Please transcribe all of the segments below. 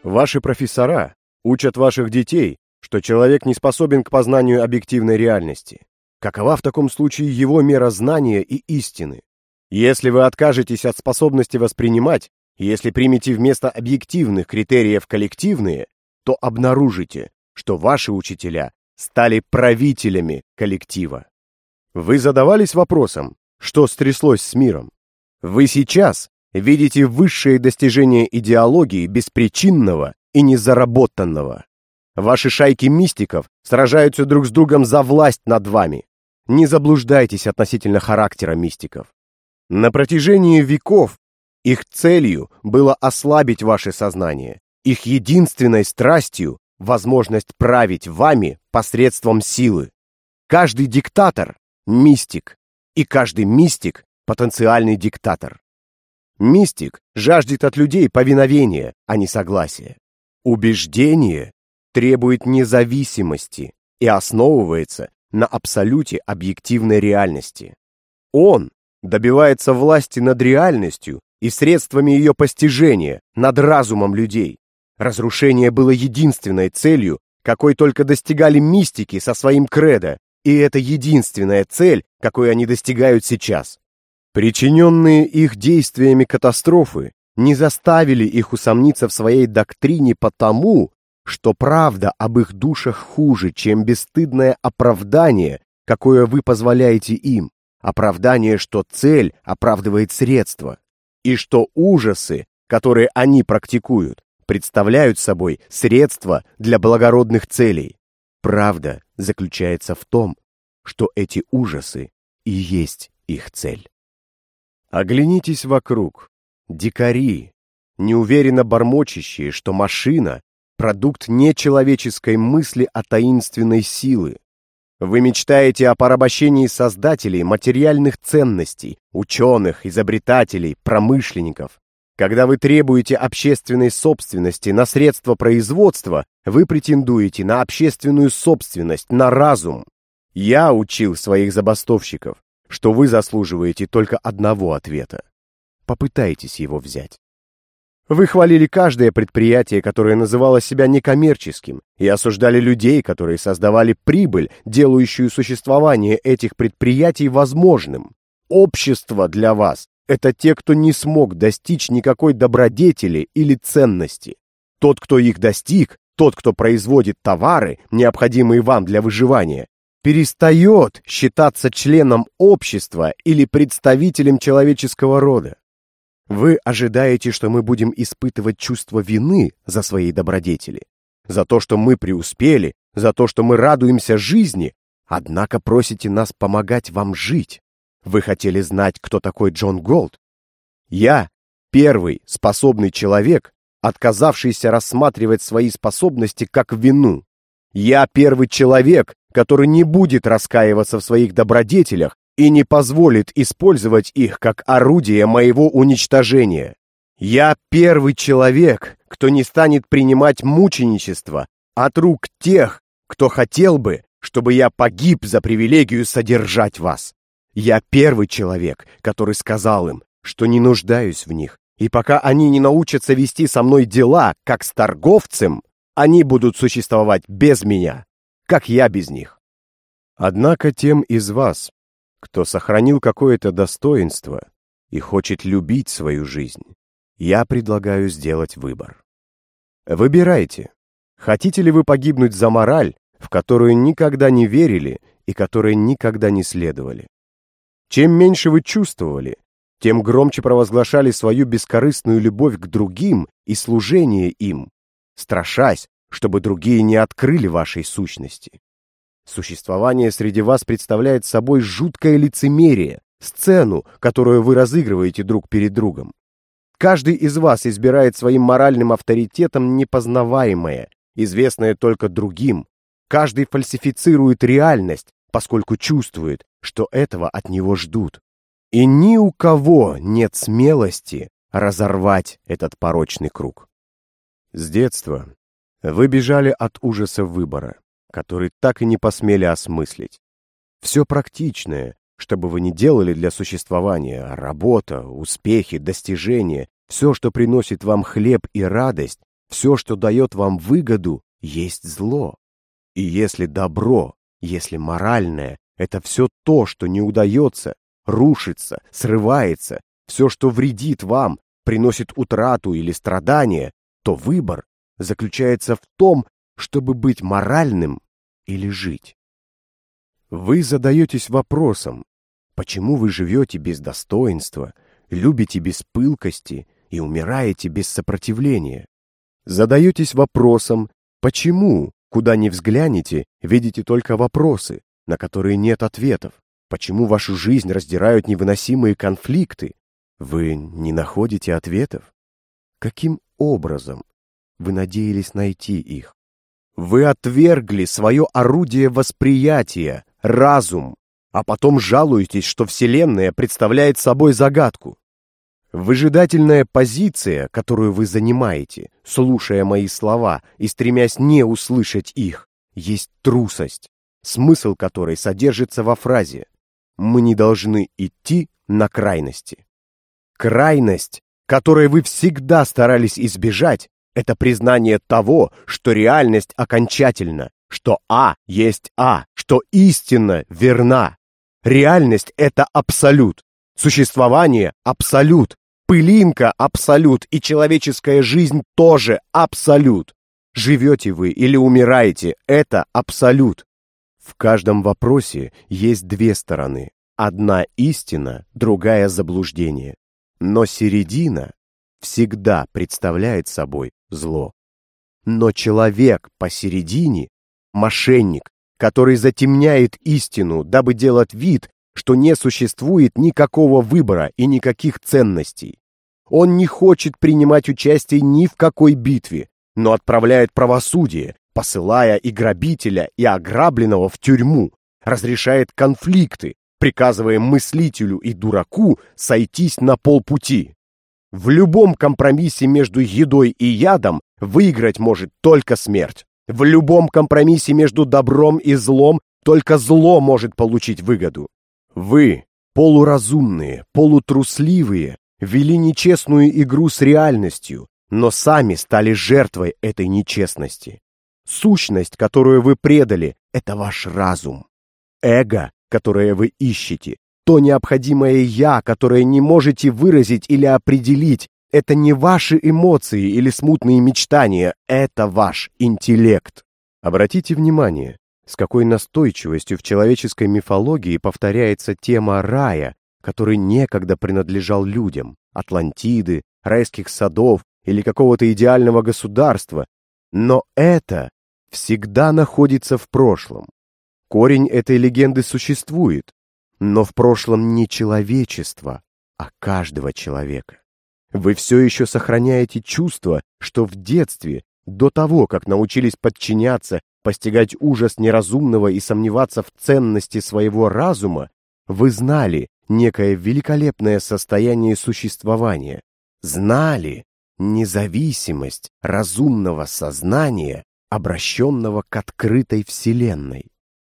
Ваши профессора учат ваших детей, что человек не способен к познанию объективной реальности. Какова в таком случае его мера знания и истины? Если вы откажетесь от способности воспринимать, если примете вместо объективных критериев коллективные, то обнаружите, что ваши учителя стали правителями коллектива. Вы задавались вопросом, что стряслось с миром? Вы сейчас видите высшие достижения идеологии беспричинного и незаработанного. Ваши шайки мистиков сражаются друг с другом за власть над вами. Не заблуждайтесь относительно характера мистиков. На протяжении веков их целью было ослабить ваше сознание, их единственной страстью – возможность править вами посредством силы. Каждый диктатор – мистик, и каждый мистик – потенциальный диктатор. Мистик жаждет от людей повиновения, а не согласия. Убеждение требует независимости и основывается на абсолюте объективной реальности. Он добивается власти над реальностью и средствами ее постижения, над разумом людей. Разрушение было единственной целью, какой только достигали мистики со своим кредо, и это единственная цель, какой они достигают сейчас. Причиненные их действиями катастрофы не заставили их усомниться в своей доктрине потому, что правда об их душах хуже, чем бесстыдное оправдание, какое вы позволяете им, оправдание, что цель оправдывает средства, и что ужасы, которые они практикуют, представляют собой средства для благородных целей. Правда заключается в том, что эти ужасы и есть их цель. Оглянитесь вокруг. Дикари, неуверенно бормочащие, что машина – продукт не человеческой мысли, а таинственной силы. Вы мечтаете о порабощении создателей материальных ценностей, ученых, изобретателей, промышленников. Когда вы требуете общественной собственности на средства производства, вы претендуете на общественную собственность, на разум. Я учил своих забастовщиков, что вы заслуживаете только одного ответа. Попытайтесь его взять. Вы хвалили каждое предприятие, которое называло себя некоммерческим, и осуждали людей, которые создавали прибыль, делающую существование этих предприятий возможным. Общество для вас – это те, кто не смог достичь никакой добродетели или ценности. Тот, кто их достиг, тот, кто производит товары, необходимые вам для выживания, перестает считаться членом общества или представителем человеческого рода. Вы ожидаете, что мы будем испытывать чувство вины за свои добродетели, за то, что мы преуспели, за то, что мы радуемся жизни, однако просите нас помогать вам жить. Вы хотели знать, кто такой Джон Голд? Я первый способный человек, отказавшийся рассматривать свои способности как вину. Я первый человек, который не будет раскаиваться в своих добродетелях и не позволит использовать их как орудие моего уничтожения. Я первый человек, кто не станет принимать мученичество от рук тех, кто хотел бы, чтобы я погиб за привилегию содержать вас. Я первый человек, который сказал им, что не нуждаюсь в них, и пока они не научатся вести со мной дела, как с торговцем, они будут существовать без меня, как я без них. Однако тем из вас, кто сохранил какое-то достоинство и хочет любить свою жизнь, я предлагаю сделать выбор. Выбирайте, хотите ли вы погибнуть за мораль, в которую никогда не верили и которой никогда не следовали. Чем меньше вы чувствовали, тем громче провозглашали свою бескорыстную любовь к другим и служение им, страшась, чтобы другие не открыли вашей сущности. Существование среди вас представляет собой жуткое лицемерие, сцену, которую вы разыгрываете друг перед другом. Каждый из вас избирает своим моральным авторитетом непознаваемое, известное только другим. Каждый фальсифицирует реальность, поскольку чувствует, что этого от него ждут. И ни у кого нет смелости разорвать этот порочный круг. С детства вы бежали от ужаса выбора, который так и не посмели осмыслить. Все практичное, что бы вы ни делали для существования, работа, успехи, достижения, все, что приносит вам хлеб и радость, Все, что дает вам выгоду, есть зло. И если добро, если моральное, это все то, что не удается, рушится, срывается, все, что вредит вам, приносит утрату или страдания, то выбор заключается в том, чтобы быть моральным или жить. Вы задаетесь вопросом, почему вы живете без достоинства, любите без пылкости и умираете без сопротивления? Задаетесь вопросом, почему, куда ни взглянете, видите только вопросы, на которые нет ответов? Почему вашу жизнь раздирают невыносимые конфликты? Вы не находите ответов? Каким образом вы надеялись найти их? Вы отвергли свое орудие восприятия, разум, а потом жалуетесь, что Вселенная представляет собой загадку. Выжидательная позиция, которую вы занимаете, слушая мои слова и стремясь не услышать их, есть трусость, смысл которой содержится во фразе «Мы не должны идти на крайности». Крайность, которой вы всегда старались избежать, это признание того, что реальность окончательна, что А есть А, что истина верна. Реальность — это абсолют, существование — абсолют, пылинка — абсолют, и человеческая жизнь тоже абсолют. Живете вы или умираете — это абсолют. В каждом вопросе есть две стороны. Одна истина, другая заблуждение. Но середина всегда представляет собой зло. Но человек посередине — мошенник, который затемняет истину, дабы делать вид, что не существует никакого выбора и никаких ценностей. Он не хочет принимать участие ни в какой битве, но отправляет правосудие, посылая и грабителя, и ограбленного в тюрьму, разрешает конфликты, приказывая мыслителю и дураку сойтись на полпути. В любом компромиссе между едой и ядом выиграть может только смерть. В любом компромиссе между добром и злом только зло может получить выгоду. Вы, полуразумные, полутрусливые, вели нечестную игру с реальностью, но сами стали жертвой этой нечестности. Сущность, которую вы предали, это ваш разум. Эго, которое вы ищете, то необходимое «я», которое не можете выразить или определить, это не ваши эмоции или смутные мечтания, это ваш интеллект. Обратите внимание, с какой настойчивостью в человеческой мифологии повторяется тема рая, который некогда принадлежал людям, Атлантиды, райских садов или какого-то идеального государства, но это всегда находится в прошлом. Корень этой легенды существует, но в прошлом не человечества, а каждого человека. Вы все еще сохраняете чувство, что в детстве, до того, как научились подчиняться, постигать ужас неразумного и сомневаться в ценности своего разума, вы знали некое великолепное состояние существования, знали независимость разумного сознания, обращенного к открытой Вселенной.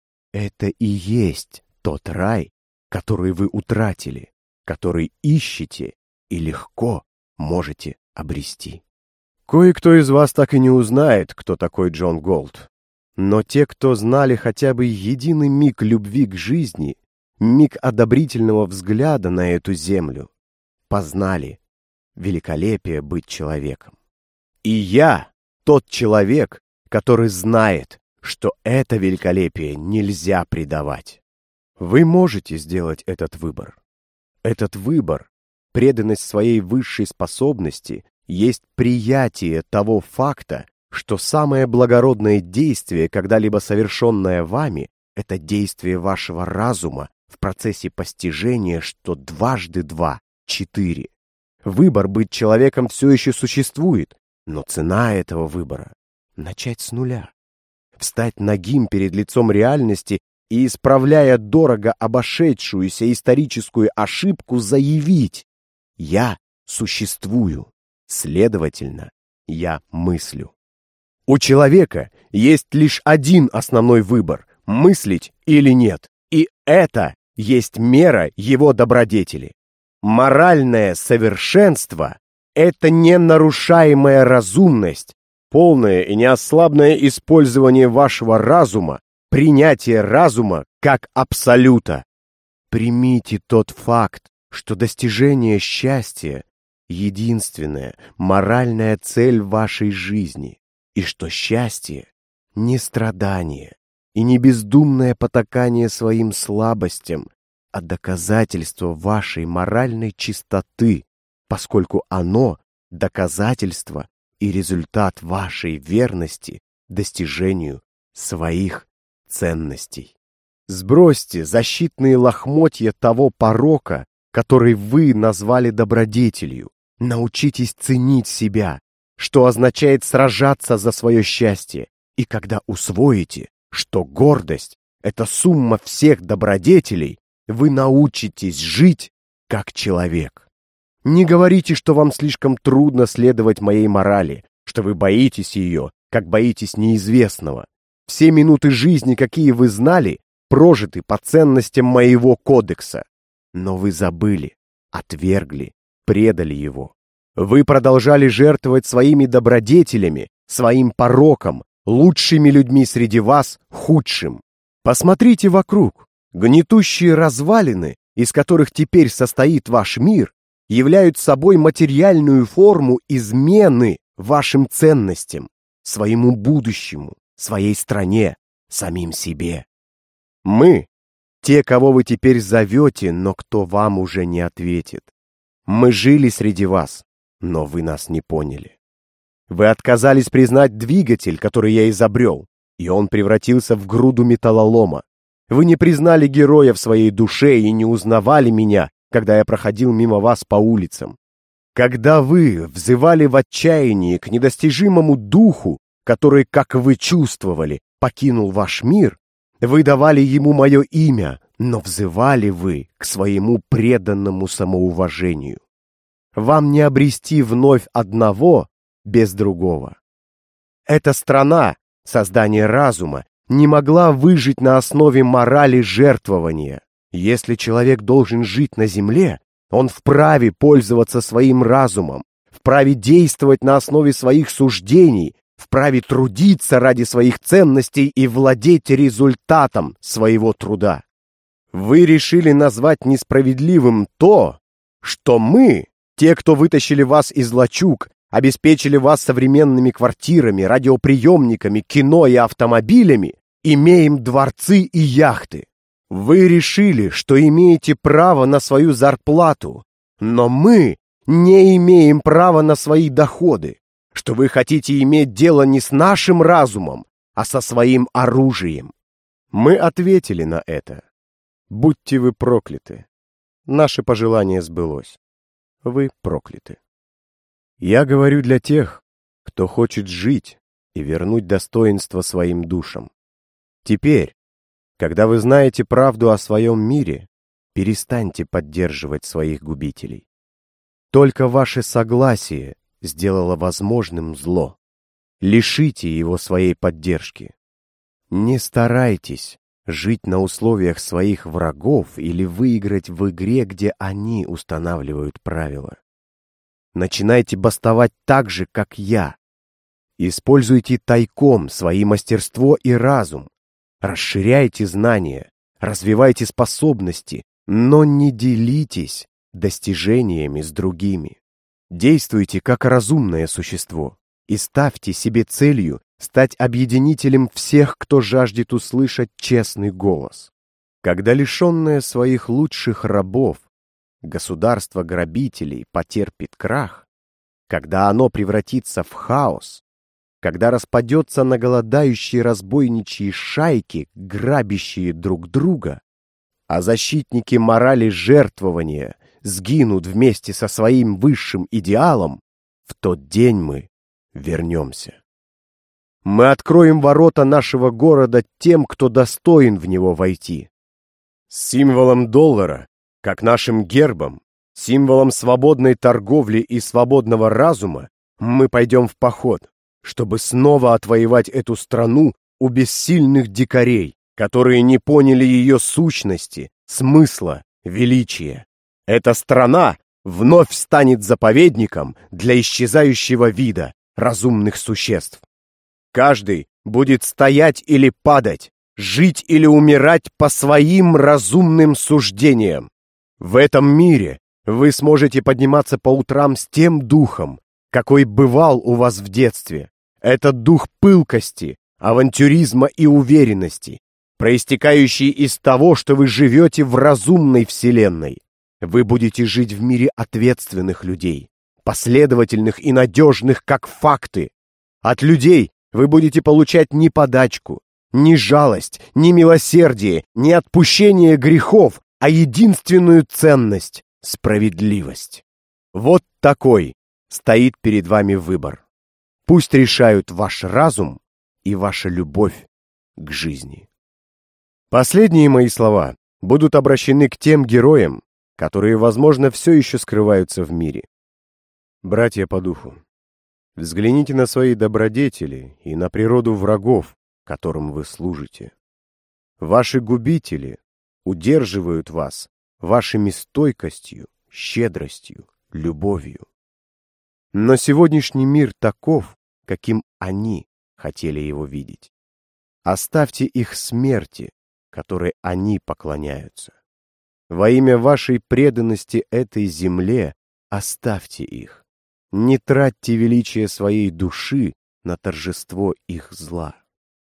Это и есть тот рай, который вы утратили, который ищете и легко можете обрести. Кое-кто из вас так и не узнает, кто такой Джон Голд. Но те, кто знали хотя бы единый миг любви к жизни, миг одобрительного взгляда на эту землю, познали великолепие быть человеком. И я тот человек, который знает, что это великолепие нельзя предавать. Вы можете сделать этот выбор. Этот выбор, преданность своей высшей способности, есть приятие того факта, что самое благородное действие, когда-либо совершенное вами, это действие вашего разума в процессе постижения, что 2 × 2 = 4. Выбор быть человеком все еще существует, но цена этого выбора — начать с нуля. Встать нагим перед лицом реальности и, исправляя дорого обошедшуюся историческую ошибку, заявить: «Я существую, следовательно, я мыслю». У человека есть лишь один основной выбор — мыслить или нет, и это есть мера его добродетели. Моральное совершенство — это ненарушаемая разумность, полное и неослабное использование вашего разума, принятие разума как абсолюта. Примите тот факт, что достижение счастья — единственная моральная цель вашей жизни, и что счастье — не страдание и не бездумное потакание своим слабостям, а доказательство вашей моральной чистоты, поскольку оно — доказательство и результат вашей верности достижению своих ценностей. Сбросьте защитные лохмотья того порока, который вы назвали добродетелью. Научитесь ценить себя, что означает сражаться за свое счастье. И когда усвоите, что гордость — это сумма всех добродетелей, вы научитесь жить как человек. Не говорите, что вам слишком трудно следовать моей морали, что вы боитесь ее, как боитесь неизвестного. Все минуты жизни, какие вы знали, прожиты по ценностям моего кодекса. Но вы забыли, отвергли, предали его. Вы продолжали жертвовать своими добродетелями, своим пороком, лучшими людьми среди вас худшим. Посмотрите вокруг. Гнетущие развалины, из которых теперь состоит ваш мир, являются собой материальную форму измены вашим ценностям, своему будущему, своей стране, самим себе. Мы — те, кого вы теперь зовете, но кто вам уже не ответит. Мы жили среди вас, но вы нас не поняли. Вы отказались признать двигатель, который я изобрел, и он превратился в груду металлолома. Вы не признали героя в своей душе и не узнавали меня, когда я проходил мимо вас по улицам. Когда вы взывали в отчаянии к недостижимому духу, который, как вы чувствовали, покинул ваш мир, вы давали ему мое имя, но взывали вы к своему преданному самоуважению. Вам не обрести вновь одного без другого. Эта страна, создание разума, не могла выжить на основе морали жертвования. Если человек должен жить на земле, он вправе пользоваться своим разумом, вправе действовать на основе своих суждений, вправе трудиться ради своих ценностей и владеть результатом своего труда. Вы решили назвать несправедливым то, что мы, те, кто вытащили вас из лачуг, обеспечили вас современными квартирами, радиоприемниками, кино и автомобилями, имеем дворцы и яхты. Вы решили, что имеете право на свою зарплату, но мы не имеем права на свои доходы, что вы хотите иметь дело не с нашим разумом, а со своим оружием. Мы ответили на это. Будьте вы прокляты. Наше пожелание сбылось. Вы прокляты. Я говорю для тех, кто хочет жить и вернуть достоинство своим душам. Теперь, когда вы знаете правду о своем мире, перестаньте поддерживать своих губителей. Только ваше согласие сделало возможным зло. Лишите его своей поддержки. Не старайтесь жить на условиях своих врагов или выиграть в игре, где они устанавливают правила. Начинайте бастовать так же, как я. Используйте тайком свои мастерство и разум. Расширяйте знания, развивайте способности, но не делитесь достижениями с другими. Действуйте как разумное существо и ставьте себе целью стать объединителем всех, кто жаждет услышать честный голос. Когда лишенное своих лучших рабов государство грабителей потерпит крах, когда оно превратится в хаос, когда распадется на голодающие разбойничьи шайки, грабящие друг друга, а защитники морали жертвования сгинут вместе со своим высшим идеалом, в тот день мы вернемся. Мы откроем ворота нашего города тем, кто достоин в него войти. С символом доллара, как нашим гербом, символом свободной торговли и свободного разума, мы пойдем в поход, чтобы снова отвоевать эту страну у бессильных дикарей, которые не поняли ее сущности, смысла, величия. Эта страна вновь станет заповедником для исчезающего вида, разумных существ. Каждый будет стоять или падать, жить или умирать по своим разумным суждениям. В этом мире вы сможете подниматься по утрам с тем духом, какой бывал у вас в детстве. Это дух пылкости, авантюризма и уверенности, проистекающий из того, что вы живете в разумной вселенной. Вы будете жить в мире ответственных людей, последовательных и надежных, как факты. От людей вы будете получать не подачку, не жалость, не милосердие, не отпущение грехов, а единственную ценность — справедливость. Вот такой стоит перед вами выбор. Пусть решают ваш разум и ваша любовь к жизни. Последние мои слова будут обращены к тем героям, которые, возможно, все еще скрываются в мире. Братья по духу, взгляните на свои добродетели и на природу врагов, которым вы служите. Ваши губители удерживают вас вашими стойкостью, щедростью, любовью. Но сегодняшний мир таков, каким они хотели его видеть. Оставьте их смерти, которой они поклоняются. Во имя вашей преданности этой земле оставьте их. Не тратьте величие своей души на торжество их зла.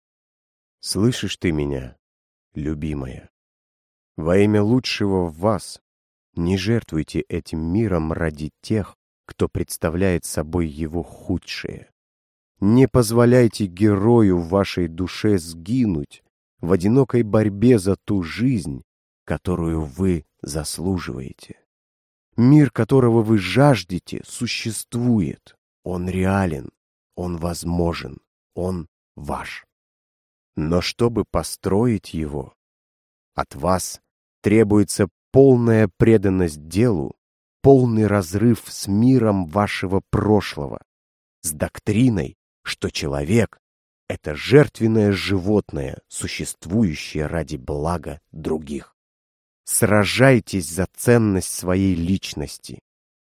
Слышишь ты меня, любимая? Во имя лучшего в вас не жертвуйте этим миром ради тех, кто представляет собой его худшее. Не позволяйте герою в вашей душе сгинуть в одинокой борьбе за ту жизнь, которую вы заслуживаете. Мир, которого вы жаждете, существует. Он реален, он возможен, он ваш. Но чтобы построить его, от вас требуется полная преданность делу, полный разрыв с миром вашего прошлого, с доктриной, что человек — это жертвенное животное, существующее ради блага других. Сражайтесь за ценность своей личности.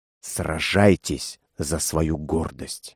Сражайтесь за свою гордость.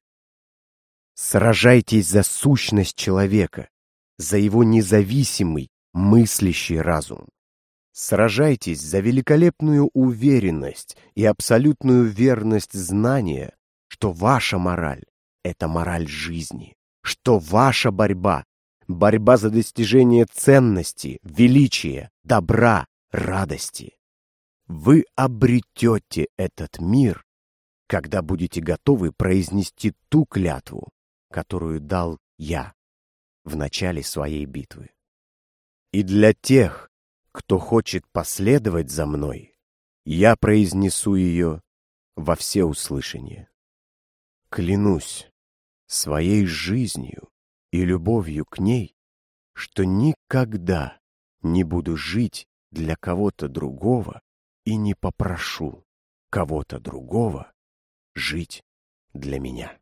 Сражайтесь за сущность человека, за его независимый, мыслящий разум. Сражайтесь за великолепную уверенность и абсолютную верность знания, что ваша мораль — это мораль жизни, что ваша борьба — борьба за достижение ценности, величия, добра, радости. Вы обретете этот мир, когда будете готовы произнести ту клятву, которую дал я в начале своей битвы. И для тех, кто хочет последовать за мной, я произнесу ее во всеуслышание. Клянусь своей жизнью и любовью к ней, что никогда не буду жить для кого-то другого и не попрошу кого-то другого жить для меня.